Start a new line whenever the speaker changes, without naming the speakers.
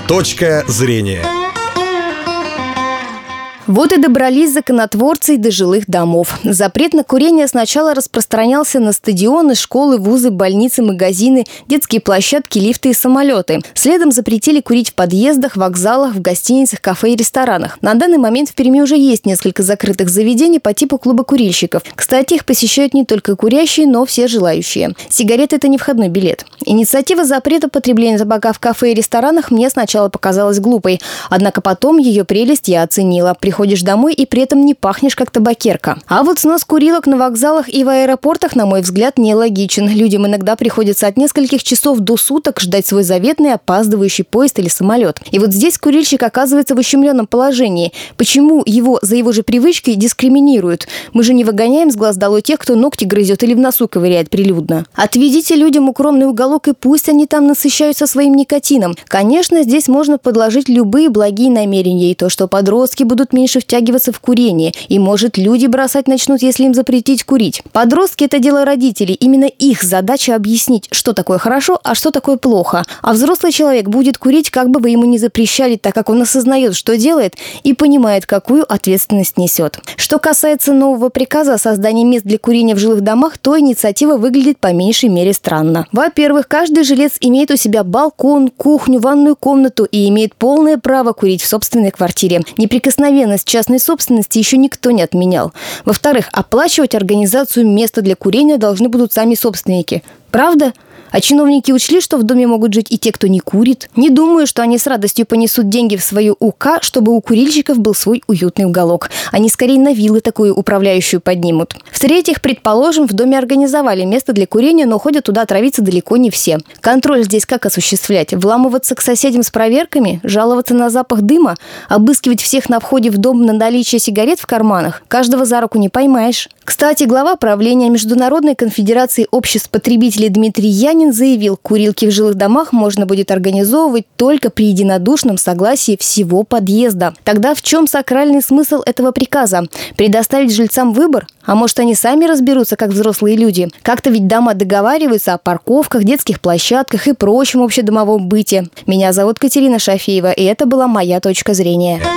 Точка зрения.
Вот и добрались законотворцы и до жилых домов. Запрет на курение сначала распространялся на стадионы, школы, вузы, больницы, магазины, детские площадки, лифты и самолеты. Следом запретили курить в подъездах, вокзалах, в гостиницах, кафе и ресторанах. На данный момент в Перми уже есть несколько закрытых заведений по типу клуба курильщиков. Кстати, их посещают не только курящие, но все желающие. Сигареты – это не входной билет. Инициатива запрета потребления табака в кафе и ресторанах мне сначала показалась глупой. Однако потом ее прелесть я оценила. Приходишь домой и при этом не пахнешь как табакерка. А вот снос курилок на вокзалах и в аэропортах, на мой взгляд, нелогичен. Людям иногда приходится от нескольких часов до суток ждать свой заветный опаздывающий поезд или самолет. И вот здесь курильщик оказывается в ущемленном положении. Почему его за его же привычки дискриминируют? Мы же не выгоняем с глаз долой тех, кто ногти грызет или в носу ковыряет прилюдно. Отведите людям укромный уголок и пусть они там насыщаются своим никотином. Конечно, здесь можно подложить любые благие намерения и то, что подростки будут меньше втягиваться в курение. И, может, люди бросать начнут, если им запретить курить. Подростки – это дело родителей. Именно их задача объяснить, что такое хорошо, а что такое плохо. А взрослый человек будет курить, как бы вы ему ни запрещали, так как он осознает, что делает, и понимает, какую ответственность несет. Что касается нового приказа о создании мест для курения в жилых домах, то инициатива выглядит по меньшей мере странно. Во-первых, каждый жилец имеет у себя балкон, кухню, ванную комнату и имеет полное право курить в собственной квартире. Неприкосновенность частной собственности еще никто не отменял. Во-вторых, оплачивать организацию места для курения должны будут сами собственники. Правда? А чиновники учли, что в доме могут жить и те, кто не курит? Не думаю, что они с радостью понесут деньги в свою УК, чтобы у курильщиков был свой уютный уголок. Они скорее на виллы такую управляющую поднимут. В-третьих, предположим, в доме организовали место для курения, но ходят туда травиться далеко не все. Контроль здесь как осуществлять? Вламываться к соседям с проверками? Жаловаться на запах дыма? Обыскивать всех на входе в дом на наличие сигарет в карманах? Каждого за руку не поймаешь. Кстати, глава правления Международной конфедерации обществ потребителей Дмитрий Янин заявил, курилки в жилых домах можно будет организовывать только при единодушном согласии всего подъезда. Тогда в чем сакральный смысл этого приказа? Предоставить жильцам выбор? А может, они сами разберутся, как взрослые люди? Как-то ведь дома договариваются о парковках, детских площадках и прочем общедомовом быте. Меня зовут Катерина Шафеева, и это была моя точка зрения.